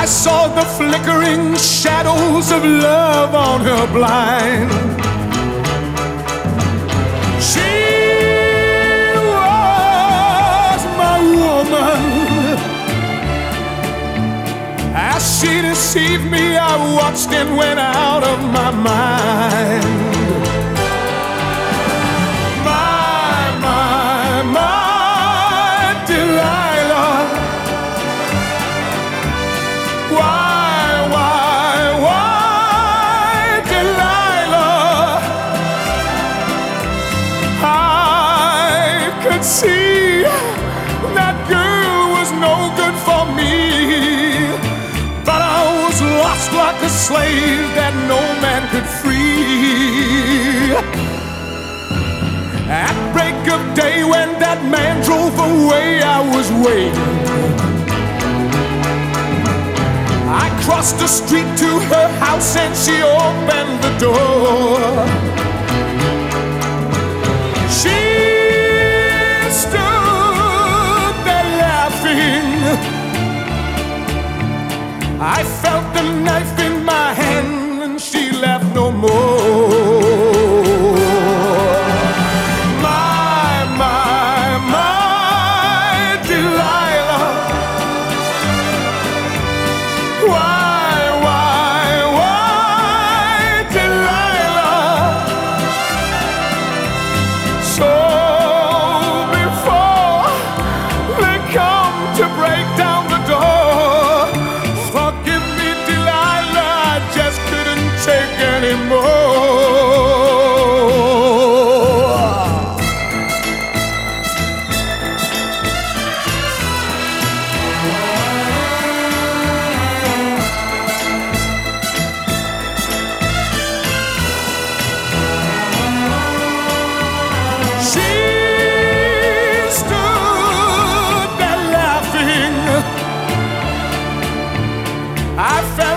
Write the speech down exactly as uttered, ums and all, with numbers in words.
saw the flickering shadows of love on her blind. She was my woman. As she deceived me, I watched and went out of my mind. My, my, my Delilah. Why, why, why, Delilah? I could see that girl was no good for me, but I was lost like a slave that no man could free. At break of day when that man drove away, I was waiting. I crossed the street to her house and she opened the door. She stood there laughing. I felt the knife in my hand and she laughed no more. My, my, my Delilah. Why, why, why, Delilah? So before they come to break down the door, forgive me, Delilah, I just couldn't take anymore. She stood there laughing. I felt